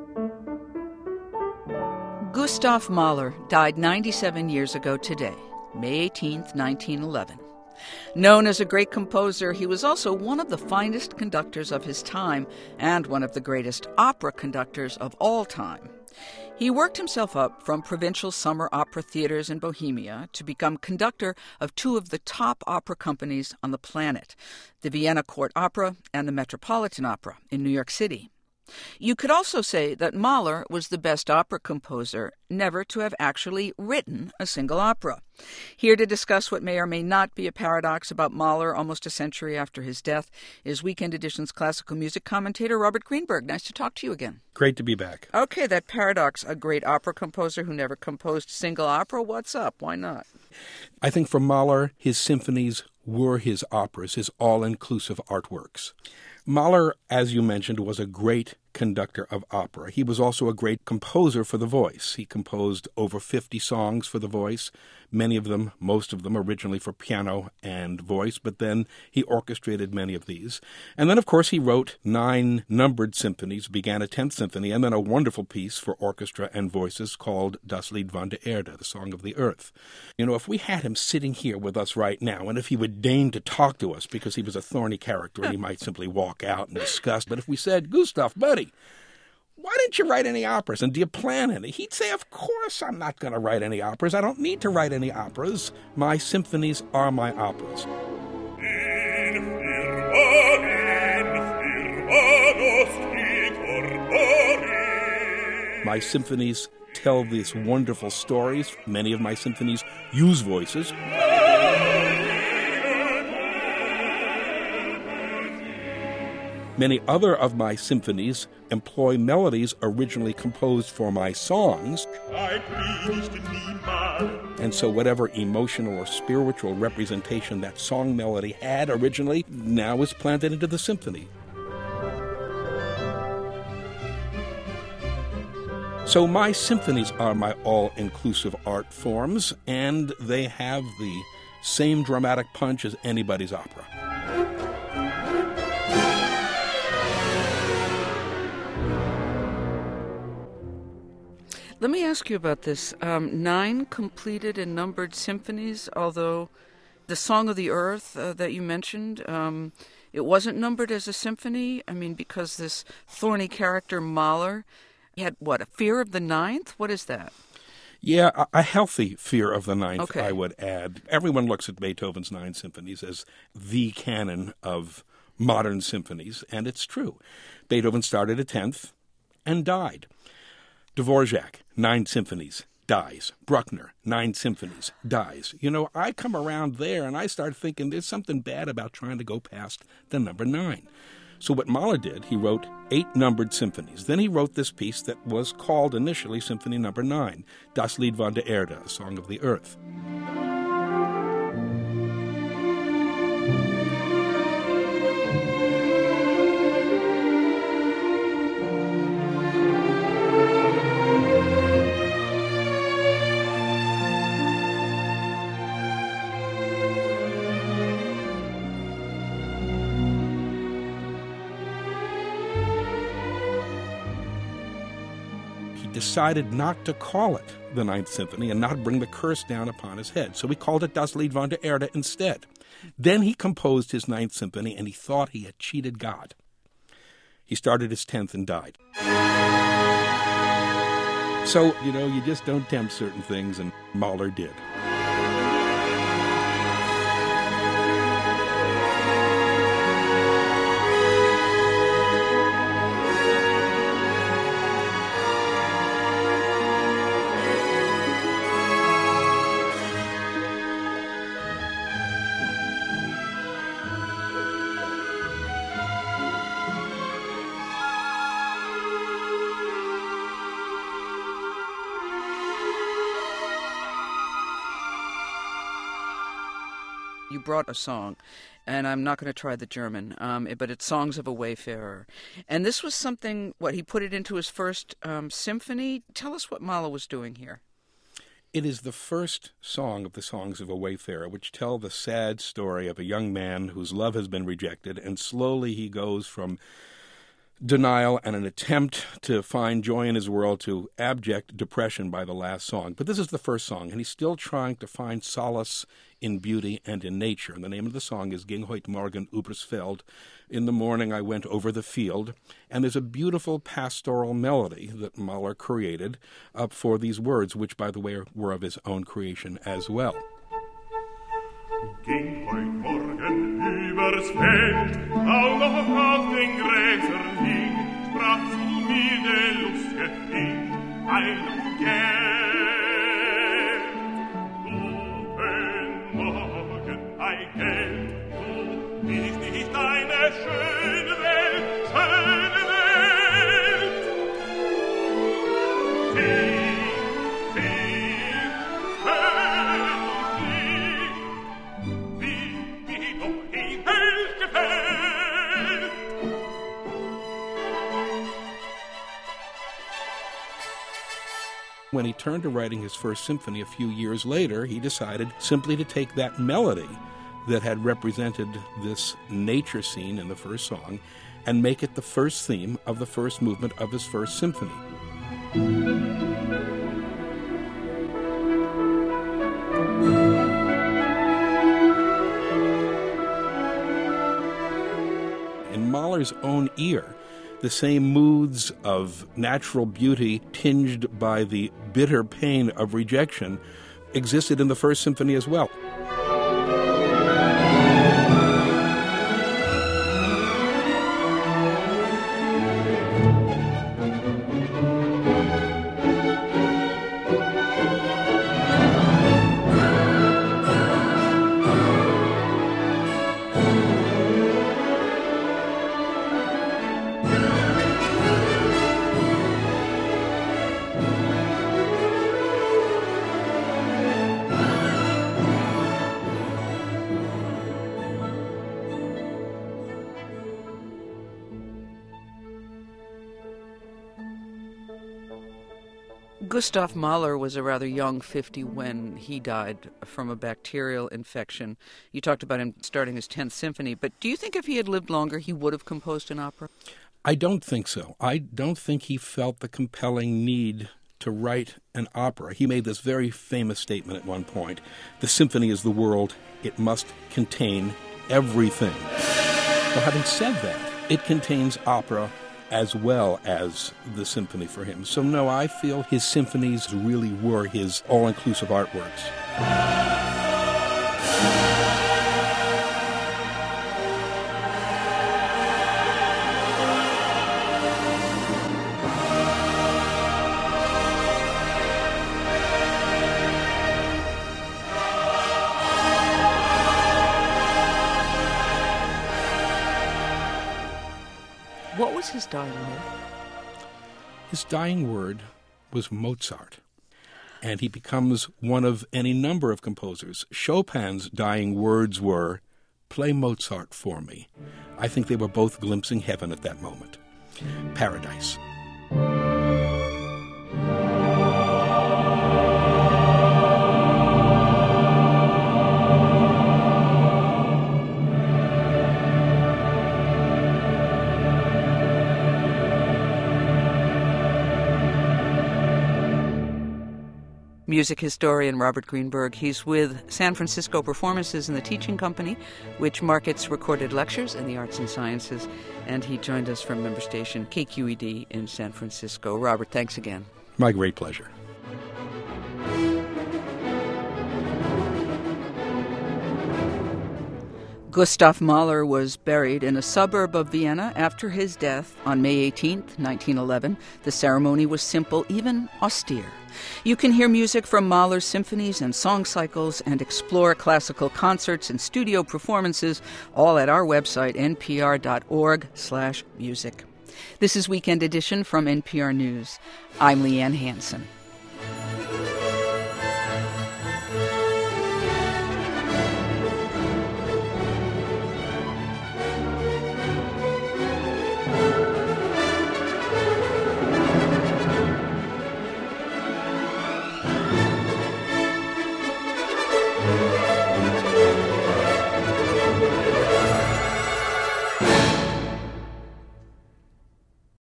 Gustav Mahler died 97 years ago today, May 18th, 1911. Known as a great composer, he was also one of the finest conductors of his time and one of the greatest opera conductors of all time. He worked himself up from provincial summer opera theaters in Bohemia to become conductor of two of the top opera companies on the planet, the Vienna Court Opera and the Metropolitan Opera in New York City. You could also say that Mahler was the best opera composer never to have actually written a single opera. Here to discuss what may or may not be a paradox about Mahler almost a century after his death is Weekend Edition's classical music commentator Robert Greenberg. Nice to talk to you again. Great to be back. Okay, that paradox, a great opera composer who never composed a single opera, what's up? Why not? I think for Mahler, his symphonies were his operas, his all-inclusive artworks. Mahler, as you mentioned, was a great conductor of opera. He was also a great composer for the voice. He composed over 50 songs for the voice, many of them, most of them, originally for piano and voice, but then he orchestrated many of these. And then, of course, he wrote 9 numbered symphonies, began a 10th symphony, and then a wonderful piece for orchestra and voices called Das Lied von der Erde, the Song of the Earth. You know, if we had him sitting here with us right now, and if he would deign to talk to us, because he was a thorny character and he might simply walk out in disgust, but if we said, Gustav, buddy, why didn't you write any operas, and do you plan any? He'd say, of course I'm not going to write any operas. I don't need to write any operas. My symphonies are my operas. My symphonies tell these wonderful stories. Many of my symphonies use voices. Many other of my symphonies employ melodies originally composed for my songs. And so whatever emotional or spiritual representation that song melody had originally now is planted into the symphony. So my symphonies are my all-inclusive art forms, and they have the same dramatic punch as anybody's opera. Let me ask you about this. 9 completed and numbered symphonies, although the Song of the Earth that you mentioned, it wasn't numbered as a symphony. I mean, because this thorny character, Mahler, had, a fear of the ninth? What is that? Yeah, a healthy fear of the ninth, okay. I would add. Everyone looks at Beethoven's 9 symphonies as the canon of modern symphonies, and it's true. Beethoven started at 10th and died. Dvorak, 9 symphonies, dies. Bruckner, 9 symphonies, dies. You know, I come around there and I start thinking there's something bad about trying to go past the number 9. So what Mahler did, he wrote 8 numbered symphonies. Then he wrote this piece that was called initially Symphony Number 9, Das Lied von der Erde, a Song of the Earth. Decided not to call it the 9th Symphony and not bring the curse down upon his head. So he called it Das Lied von der Erde instead. Then he composed his 9th Symphony, and he thought he had cheated God. He started his 10th and died. So, you know, you just don't tempt certain things, and Mahler did. You brought a song, and I'm not going to try the German, but it's Songs of a Wayfarer. And this was something, he put it into his first symphony? Tell us what Mahler was doing here. It is the first song of the Songs of a Wayfarer, which tell the sad story of a young man whose love has been rejected, and slowly he goes from denial and an attempt to find joy in his world to abject depression by the last song. But this is the first song, and he's still trying to find solace in beauty and in nature. And the name of the song is Ging heut Morgen übers Feld. In the morning I went over the field. And there's a beautiful pastoral melody that Mahler created for these words, which, by the way, were of his own creation as well. Ging heut Morgen übers Feld, auch noch auf den Gräsern hing, sprach zu mir der lustige Ding, ein Geld. Guten Morgen, ein Geld, du bist nicht eine schöne Welt, schöne Welt. When he turned to writing his first symphony a few years later, he decided simply to take that melody that had represented this nature scene in the first song and make it the first theme of the first movement of his first symphony. In Mahler's own ear, the same moods of natural beauty tinged by the bitter pain of rejection existed in the first symphony as well. Gustav Mahler was a rather young 50 when he died from a bacterial infection. You talked about him starting his 10th symphony, but do you think if he had lived longer, he would have composed an opera? I don't think so. I don't think he felt the compelling need to write an opera. He made this very famous statement at one point: the symphony is the world, it must contain everything. Well, having said that, it contains opera as well as the symphony for him. So no, I feel his symphonies really were his all-inclusive artworks. What was his dying word? His dying word was Mozart, and he becomes one of any number of composers. Chopin's dying words were, "Play Mozart for me." I think they were both glimpsing heaven at that moment. Paradise. Music historian Robert Greenberg. He's with San Francisco Performances and the Teaching Company, which markets recorded lectures in the arts and sciences, and he joined us from member station KQED in San Francisco. Robert, thanks again. My great pleasure. Gustav Mahler was buried in a suburb of Vienna after his death on May 18, 1911. The ceremony was simple, even austere. You can hear music from Mahler's symphonies and song cycles and explore classical concerts and studio performances, all at our website, npr.org/music. This is Weekend Edition from NPR News. I'm Leanne Hansen.